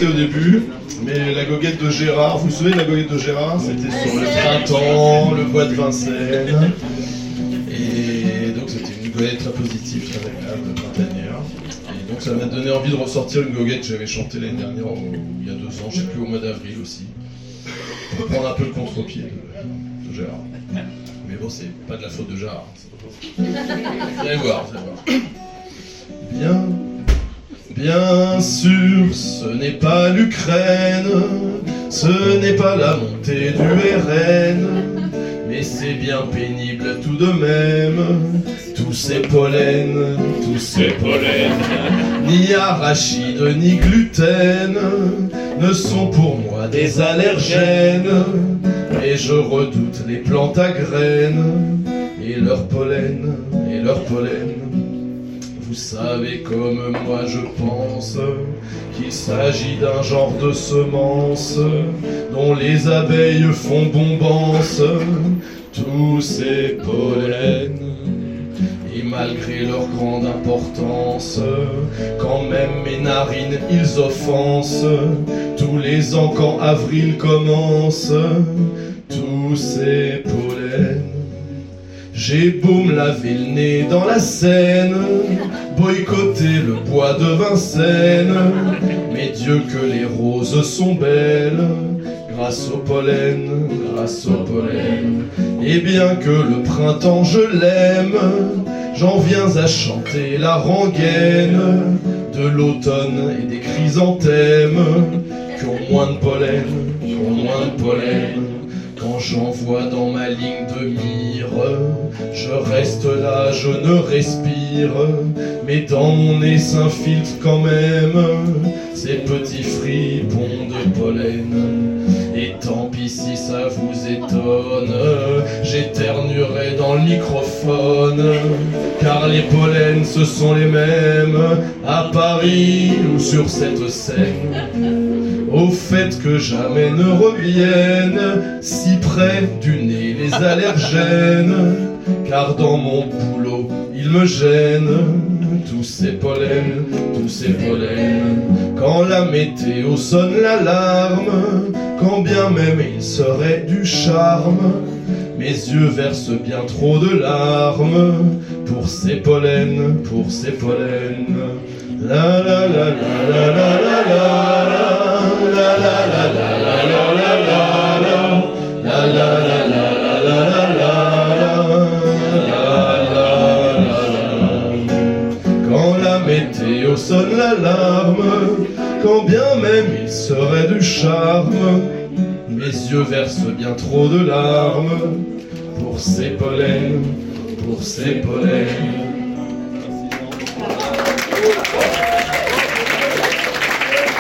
au début, mais la goguette de Gérard, vous vous souvenez de la goguette de Gérard? C'était sur le printemps, le bois de Vincennes. Et donc c'était une goguette très positive, très agréable, printanière. Et donc ça m'a donné envie de ressortir une goguette que j'avais chantée l'année dernière, il y a 2 ans, je sais plus, au mois d'avril aussi. Pour prendre un peu le contre-pied de Gérard. Mais bon, c'est pas de la faute de Gérard. Vous allez voir, vous allez voir. Bien sûr, ce n'est pas l'Ukraine, ce n'est pas la montée du RN, mais c'est bien pénible tout de même, tous ces pollens, ni arachide ni gluten, ne sont pour moi des allergènes, et je redoute les plantes à graines, et leur pollen, Vous savez comme moi je pense qu'il s'agit d'un genre de semence dont les abeilles font bombance tous ces pollens. Et malgré leur grande importance, quand même mes narines ils offensent, tous les ans quand avril commence, tous ces pollens. J'ai beau me laver le nez dans la Seine, boycotter le bois de Vincennes, mais Dieu que les roses sont belles, grâce au pollen, Et bien que le printemps je l'aime, j'en viens à chanter la rengaine de l'automne et des chrysanthèmes qui ont moins de pollen, Quand j'envoie dans ma ligne de mire, je reste là, je ne respire, mais dans mon nez s'infiltre quand même ces petits fripons de pollen. Et tant pis si ça vous étonne, j'éternuerai dans le microphone, car les pollens ce sont les mêmes à Paris ou sur cette scène. Au fait que jamais ne reviennent si près du nez les allergènes, car dans mon boulot ils me gênent, tous ces pollens. Quand la météo sonne l'alarme, quand bien même il serait du charme, mes yeux versent bien trop de larmes pour ces pollens, La la la la la la la la. La la la la la la la la. La la la la la la la la. Quand la météo sonne l'alarme, quand bien même il serait du charme, mes yeux versent bien trop de larmes pour ces pollens,